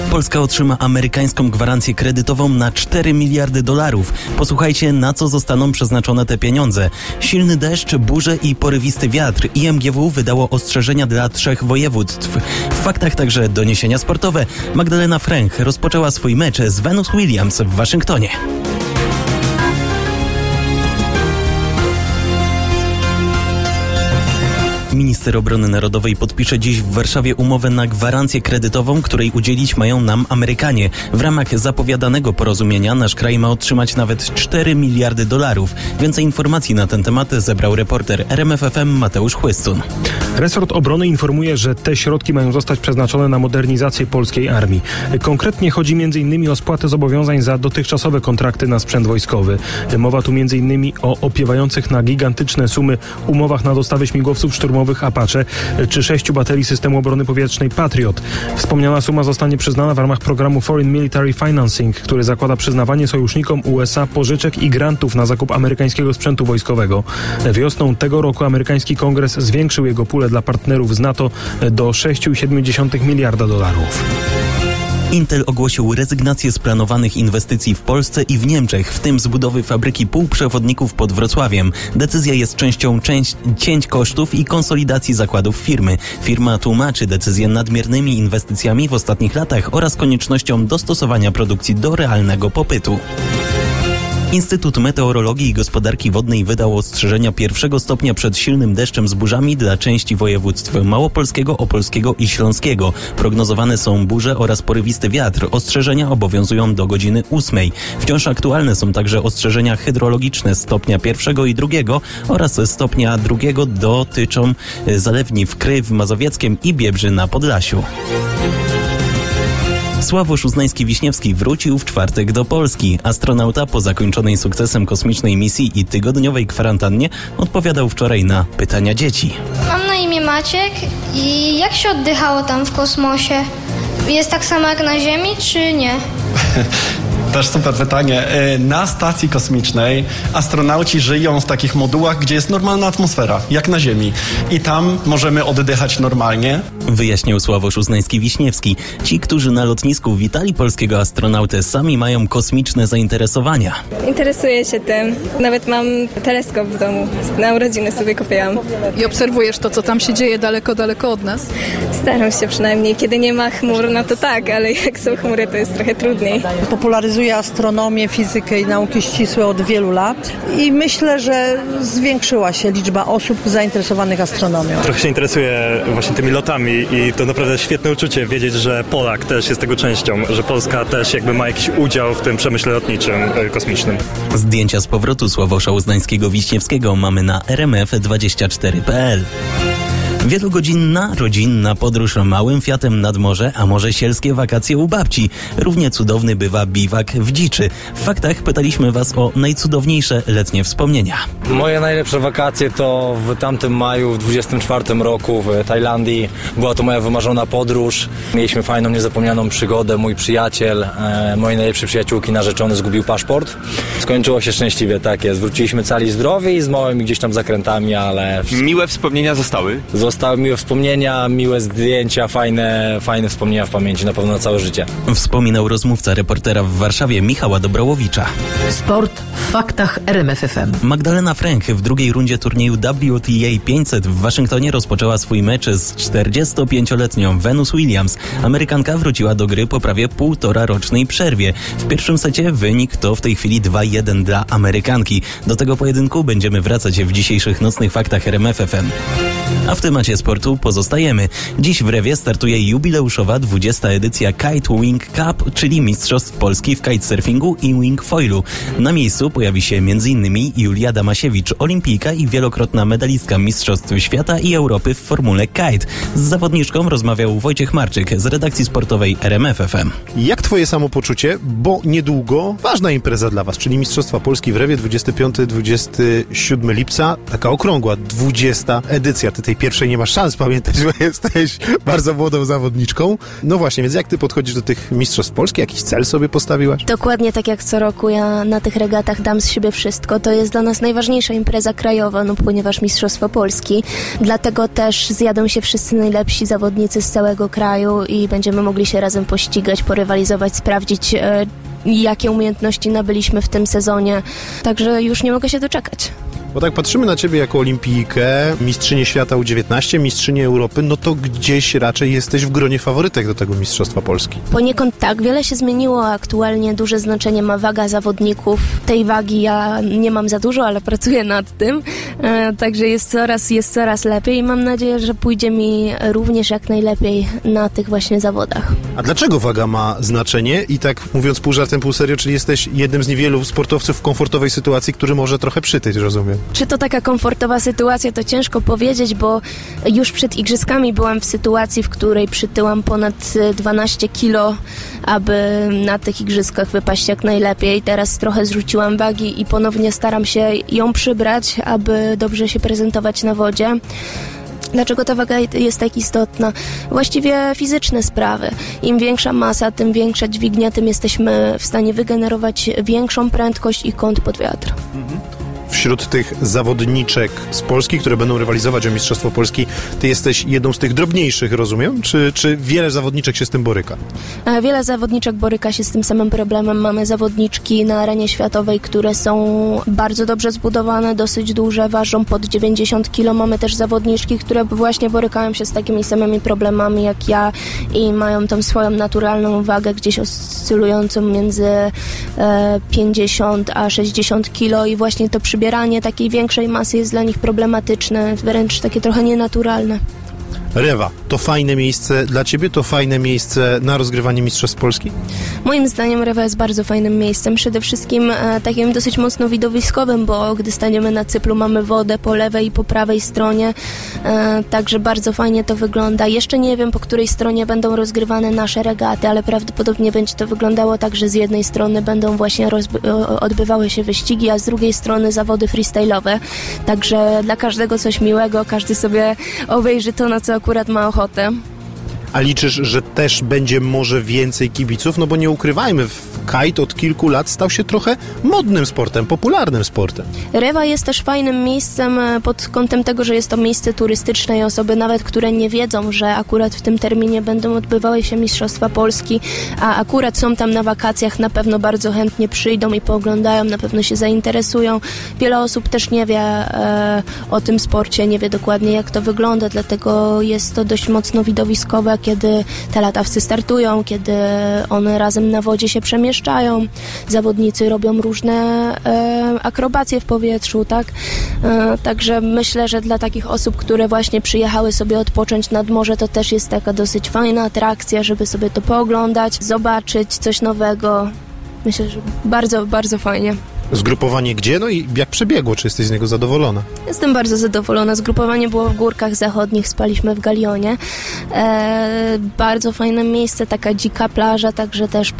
Polska otrzyma amerykańską gwarancję kredytową na $4 miliardy. Posłuchajcie, na co zostaną przeznaczone te pieniądze. Silny deszcz, burze i porywisty wiatr. IMGW wydało ostrzeżenia dla 3 województw. W faktach także doniesienia sportowe. Magdalena Fręch rozpoczęła swój mecz z Venus Williams w Waszyngtonie. Minister Obrony Narodowej podpisze dziś w Warszawie umowę na gwarancję kredytową, której udzielić mają nam Amerykanie. W ramach zapowiadanego porozumienia nasz kraj ma otrzymać nawet $4 miliardy. Więcej informacji na ten temat zebrał reporter RMF FM Mateusz Chłystun. Resort Obrony informuje, że te środki mają zostać przeznaczone na modernizację polskiej armii. Konkretnie chodzi m.in. o spłatę zobowiązań za dotychczasowe kontrakty na sprzęt wojskowy. Mowa tu m.in. o opiewających na gigantyczne sumy umowach na dostawy śmigłowców szturmowych Apache czy 6 baterii systemu obrony powietrznej Patriot. Wspomniana suma zostanie przyznana w ramach programu Foreign Military Financing, który zakłada przyznawanie sojusznikom USA pożyczek i grantów na zakup amerykańskiego sprzętu wojskowego. Wiosną tego roku amerykański kongres zwiększył jego pulę dla partnerów z NATO do $6,7 miliarda. Intel ogłosił rezygnację z planowanych inwestycji w Polsce i w Niemczech, w tym z budowy fabryki półprzewodników pod Wrocławiem. Decyzja jest częścią cięć kosztów i konsolidacji zakładów firmy. Firma tłumaczy decyzję nadmiernymi inwestycjami w ostatnich latach oraz koniecznością dostosowania produkcji do realnego popytu. Instytut Meteorologii i Gospodarki Wodnej wydał ostrzeżenia 1. stopnia przed silnym deszczem z burzami dla części województw małopolskiego, opolskiego i śląskiego. Prognozowane są burze oraz porywisty wiatr. Ostrzeżenia obowiązują do godziny 8. Wciąż aktualne są także ostrzeżenia hydrologiczne stopnia 1. i 2 oraz stopnia 2 dotyczą zalewni w Kryj Mazowieckiem i Biebrzy na Podlasiu. Sławosz Uznański-Wiśniewski wrócił w czwartek do Polski. Astronauta po zakończonej sukcesem kosmicznej misji i tygodniowej kwarantannie odpowiadał wczoraj na pytania dzieci. Mam na imię Maciek i jak się oddychało tam w kosmosie? Jest tak samo jak na Ziemi, czy nie? Też super pytanie. Na stacji kosmicznej astronauci żyją w takich modułach, gdzie jest normalna atmosfera, jak na Ziemi. I tam możemy oddychać normalnie. Wyjaśnił Sławosz Uznański-Wiśniewski. Ci, którzy na lotnisku witali polskiego astronautę, sami mają kosmiczne zainteresowania. Interesuję się tym. Nawet mam teleskop w domu. Na urodziny sobie kupiłam. I obserwujesz to, co tam się dzieje daleko, daleko od nas? Staram się przynajmniej. Kiedy nie ma chmur, no to tak, ale jak są chmury, to jest trochę trudniej. Popularyzuję astronomię, fizykę i nauki ścisłe od wielu lat i myślę, że zwiększyła się liczba osób zainteresowanych astronomią. Trochę się interesuję właśnie tymi lotami i to naprawdę świetne uczucie wiedzieć, że Polak też jest tego częścią, że Polska też jakby ma jakiś udział w tym przemyśle lotniczym, kosmicznym. Zdjęcia z powrotu Sławosza Uznańskiego-Wiśniewskiego mamy na rmf24.pl. Wielogodzinna, rodzinna podróż małym Fiatem nad morze, a może sielskie wakacje u babci. Równie cudowny bywa biwak w dziczy. W faktach pytaliśmy Was o najcudowniejsze letnie wspomnienia. Moje najlepsze wakacje to w tamtym maju, w 24 roku w Tajlandii. Była to moja wymarzona podróż. Mieliśmy fajną, niezapomnianą przygodę. Mój przyjaciel, mojej najlepszej przyjaciółki narzeczony zgubił paszport. Skończyło się szczęśliwie, tak jest. Wróciliśmy cali zdrowi i z małymi gdzieś tam zakrętami, ale... Miłe wspomnienia zostały? Zostały miłe wspomnienia, miłe zdjęcia, fajne wspomnienia w pamięci, na pewno na całe życie. Wspominał rozmówca reportera w Warszawie Michała Dobrałowicza. Sport w faktach RMF FM. Magdalena Fręch w drugiej rundzie turnieju WTA 500 w Waszyngtonie rozpoczęła swój mecz z 45-letnią Venus Williams. Amerykanka wróciła do gry po prawie półtorarocznej przerwie. W pierwszym secie wynik to w tej chwili 2-1 dla Amerykanki. Do tego pojedynku będziemy wracać w dzisiejszych nocnych faktach RMF FM. A w temacie sportu pozostajemy. Dziś w Rewie startuje jubileuszowa 20. edycja Kite Wing Cup, czyli Mistrzostw Polski w kitesurfingu i wingfoilu. Na miejscu pojawi się m.in. Julia Damasiewicz, olimpijka i wielokrotna medalistka Mistrzostw Świata i Europy w formule kite. Z zawodniczką rozmawiał Wojciech Marczyk z redakcji sportowej RMF FM. Jak twoje samopoczucie? Bo niedługo ważna impreza dla was, czyli Mistrzostwa Polski w Rewie 25-27 lipca. Taka okrągła 20. edycja tej pierwszej raczej nie masz szans pamiętać, bo jesteś bardzo młodą zawodniczką. No właśnie, więc jak ty podchodzisz do tych mistrzostw Polski? Jakiś cel sobie postawiłaś? Dokładnie tak jak co roku, ja na tych regatach dam z siebie wszystko. To jest dla nas najważniejsza impreza krajowa, no ponieważ Mistrzostwa Polski. Dlatego też zjadą się wszyscy najlepsi zawodnicy z całego kraju i będziemy mogli się razem pościgać, porywalizować, sprawdzić jakie umiejętności nabyliśmy w tym sezonie. Także już nie mogę się doczekać. Bo tak patrzymy na ciebie jako olimpijkę, mistrzynię świata U19, mistrzynię Europy, no to gdzieś raczej jesteś w gronie faworytek do tego Mistrzostwa Polski. Poniekąd tak, wiele się zmieniło, aktualnie duże znaczenie ma waga zawodników. Tej wagi ja nie mam za dużo, ale pracuję nad tym, także jest coraz lepiej i mam nadzieję, że pójdzie mi również jak najlepiej na tych właśnie zawodach. A dlaczego waga ma znaczenie? I tak mówiąc pół żartem, pół serio, czyli jesteś jednym z niewielu sportowców w komfortowej sytuacji, który może trochę przytyć, rozumiem? Czy to taka komfortowa sytuacja, to ciężko powiedzieć, bo już przed igrzyskami byłam w sytuacji, w której przytyłam ponad 12 kilo, aby na tych igrzyskach wypaść jak najlepiej. Teraz trochę zrzuciłam wagi i ponownie staram się ją przybrać, aby dobrze się prezentować na wodzie. Dlaczego ta waga jest tak istotna? Właściwie fizyczne sprawy. Im większa masa, tym większa dźwignia, tym jesteśmy w stanie wygenerować większą prędkość i kąt pod wiatr. Wśród tych zawodniczek z Polski, które będą rywalizować o Mistrzostwo Polski, ty jesteś jedną z tych drobniejszych, rozumiem? Czy wiele zawodniczek się z tym boryka? Wiele zawodniczek boryka się z tym samym problemem. Mamy zawodniczki na arenie światowej, które są bardzo dobrze zbudowane, dosyć duże, ważą pod 90 kg. Mamy też zawodniczki, które właśnie borykają się z takimi samymi problemami jak ja i mają tą swoją naturalną wagę gdzieś oscylującą między 50 a 60 kg i właśnie to przybieranie takiej większej masy jest dla nich problematyczne, wręcz takie trochę nienaturalne. Rewa, to fajne miejsce dla ciebie? To fajne miejsce na rozgrywanie Mistrzostw Polski? Moim zdaniem Rewa jest bardzo fajnym miejscem. Przede wszystkim takim dosyć mocno widowiskowym, bo gdy staniemy na cyplu, mamy wodę po lewej i po prawej stronie. Także bardzo fajnie to wygląda. Jeszcze nie wiem, po której stronie będą rozgrywane nasze regaty, ale prawdopodobnie będzie to wyglądało tak, że z jednej strony będą właśnie odbywały się wyścigi, a z drugiej strony zawody freestyle'owe. Także dla każdego coś miłego, każdy sobie obejrzy to, na co akurat ma ochotę. A liczysz, że też będzie może więcej kibiców? No bo nie ukrywajmy, kite od kilku lat stał się trochę modnym sportem, popularnym sportem. Rewa jest też fajnym miejscem pod kątem tego, że jest to miejsce turystyczne i osoby nawet, które nie wiedzą, że akurat w tym terminie będą odbywały się Mistrzostwa Polski, a akurat są tam na wakacjach, na pewno bardzo chętnie przyjdą i pooglądają, na pewno się zainteresują. Wiele osób też nie wie o tym sporcie, nie wie dokładnie jak to wygląda, dlatego jest to dość mocno widowiskowe, kiedy te latawcy startują, kiedy one razem na wodzie się przemieszczają. Zawodnicy robią różne akrobacje w powietrzu, tak? Także myślę, że dla takich osób, które właśnie przyjechały sobie odpocząć nad morze, to też jest taka dosyć fajna atrakcja, żeby sobie to pooglądać, zobaczyć coś nowego. Myślę, że bardzo, bardzo fajnie. Zgrupowanie gdzie? No i jak przebiegło? Czy jesteś z niego zadowolona? Jestem bardzo zadowolona. Zgrupowanie było w Górkach Zachodnich, spaliśmy w Galionie. Bardzo fajne miejsce, taka dzika plaża, także też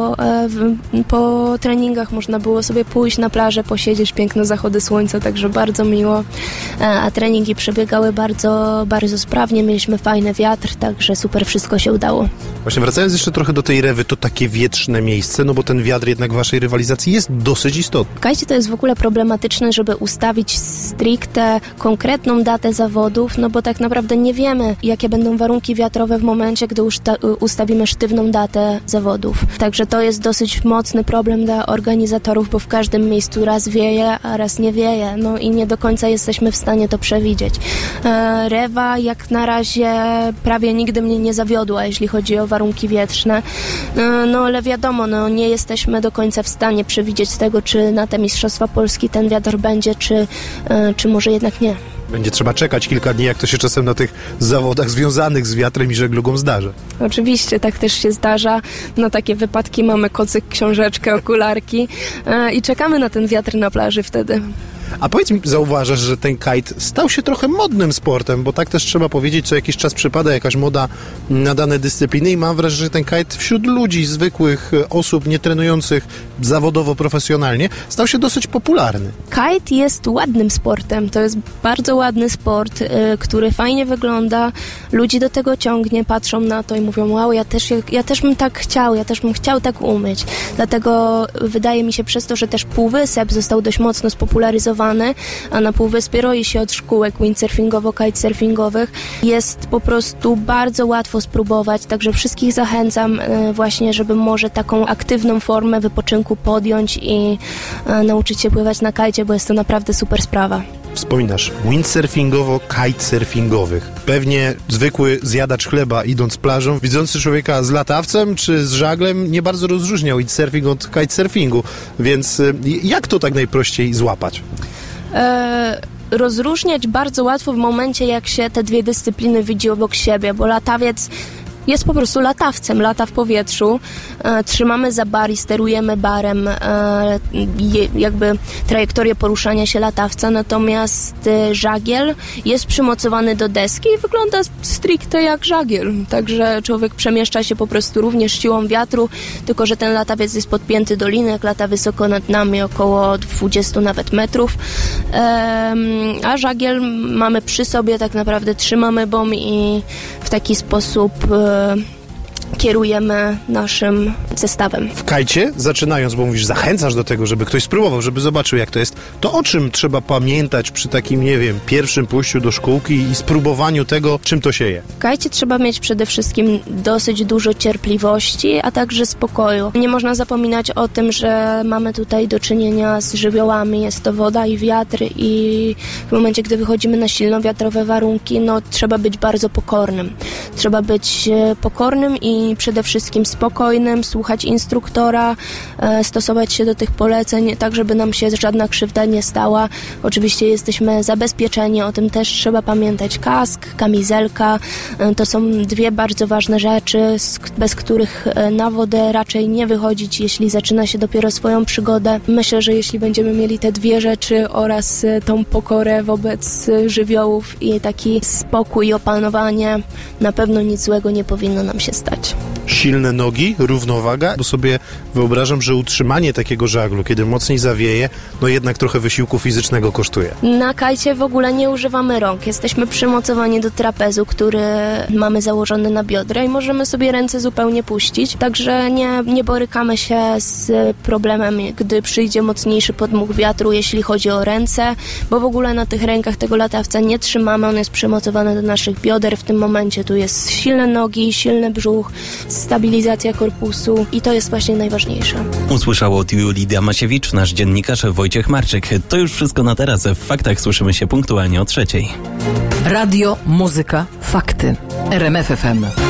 po treningach można było sobie pójść na plażę, posiedzieć, piękne zachody słońca, także bardzo miło. A treningi przebiegały bardzo, bardzo sprawnie, mieliśmy fajny wiatr, także super wszystko się udało. Właśnie wracając jeszcze trochę do tej Rewy, to takie wietrzne miejsce, no bo ten wiatr jednak w waszej rywalizacji jest dosyć istotny. W kajcie to jest w ogóle problematyczne, żeby ustawić stricte konkretną datę zawodów, no bo tak naprawdę nie wiemy, jakie będą warunki wiatrowe w momencie, gdy ustawimy sztywną datę zawodów. Także to jest dosyć mocny problem dla organizatorów, bo w każdym miejscu raz wieje, a raz nie wieje, no i nie do końca jesteśmy w stanie to przewidzieć. Rewa jak na razie prawie nigdy mnie nie zawiodła, jeśli chodzi o warunki wietrzne, no ale wiadomo, no nie jesteśmy do końca w stanie przewidzieć tego, czy na te Mistrzostwa Polski ten wiatr będzie, czy może jednak nie. Będzie trzeba czekać kilka dni, jak to się czasem na tych zawodach związanych z wiatrem i żeglugą zdarza. Oczywiście, tak też się zdarza. Na takie wypadki mamy kocyk, książeczkę, okularki i czekamy na ten wiatr na plaży wtedy. A powiedz mi, zauważasz, że ten kite stał się trochę modnym sportem, bo tak też trzeba powiedzieć, co jakiś czas przypada jakaś moda na dane dyscypliny i mam wrażenie, że ten kite wśród ludzi, zwykłych osób, nietrenujących zawodowo, profesjonalnie, stał się dosyć popularny. Kite jest ładnym sportem, to jest bardzo ładny sport, który fajnie wygląda, ludzi do tego ciągnie, patrzą na to i mówią, wow, ja też bym tak chciał, ja też bym chciał tak umieć. Dlatego wydaje mi się przez to, że też półwysep został dość mocno spopularyzowany, a na półwyspie roi się od szkółek windsurfingowo-kitesurfingowych. Jest po prostu bardzo łatwo spróbować, także wszystkich zachęcam właśnie, żeby może taką aktywną formę wypoczynku podjąć i nauczyć się pływać na kajcie, bo jest to naprawdę super sprawa. Wspominasz windsurfingowo-kitesurfingowych. Pewnie zwykły zjadacz chleba idąc plażą, widzący człowieka z latawcem czy z żaglem nie bardzo rozróżniał windsurfing od kitesurfingu, więc jak to tak najprościej złapać? Rozróżniać bardzo łatwo w momencie, jak się te dwie dyscypliny widzi obok siebie, bo latawiec jest po prostu latawcem, lata w powietrzu, trzymamy za bar i sterujemy barem jakby trajektorię poruszania się latawca, natomiast żagiel jest przymocowany do deski i wygląda stricte jak żagiel, także człowiek przemieszcza się po prostu również siłą wiatru, tylko że ten latawiec jest podpięty do linek, lata wysoko nad nami, około 20 nawet metrów, a żagiel mamy przy sobie, tak naprawdę trzymamy bom i w taki sposób kierujemy naszym zestawem. W kajcie, zaczynając, bo mówisz, zachęcasz do tego, żeby ktoś spróbował, żeby zobaczył, jak to jest, to o czym trzeba pamiętać przy takim, nie wiem, pierwszym pójściu do szkółki i spróbowaniu tego, czym to się je? W kajcie trzeba mieć przede wszystkim dosyć dużo cierpliwości, a także spokoju. Nie można zapominać o tym, że mamy tutaj do czynienia z żywiołami, jest to woda i wiatr i w momencie, gdy wychodzimy na silno wiatrowe warunki, no trzeba być bardzo pokornym. Trzeba być pokornym i przede wszystkim spokojnym, słuchać instruktora, stosować się do tych poleceń, tak żeby nam się żadna krzywda nie stała. Oczywiście jesteśmy zabezpieczeni, o tym też trzeba pamiętać. Kask, kamizelka, to są dwie bardzo ważne rzeczy, bez których na wodę raczej nie wychodzić, jeśli zaczyna się dopiero swoją przygodę. Myślę, że jeśli będziemy mieli te dwie rzeczy oraz tą pokorę wobec żywiołów i taki spokój i opanowanie, na pewno nic złego nie powinno nam się stać. Silne nogi, równowaga, bo sobie wyobrażam, że utrzymanie takiego żaglu, kiedy mocniej zawieje, no jednak trochę wysiłku fizycznego kosztuje. Na kajcie w ogóle nie używamy rąk. Jesteśmy przymocowani do trapezu, który mamy założony na biodra i możemy sobie ręce zupełnie puścić. Także nie borykamy się z problemem, gdy przyjdzie mocniejszy podmuch wiatru, jeśli chodzi o ręce, bo w ogóle na tych rękach tego latawca nie trzymamy. On jest przymocowany do naszych bioder. W tym momencie tu jest silne nogi, silny brzuch, stabilizacja korpusu i to jest właśnie najważniejsze. Usłyszał od Lidia Masiewicz, nasz dziennikarz Wojciech Marczyk. To już wszystko na teraz. W Faktach słyszymy się punktualnie o 3:00. Radio, muzyka, fakty. RMF FM.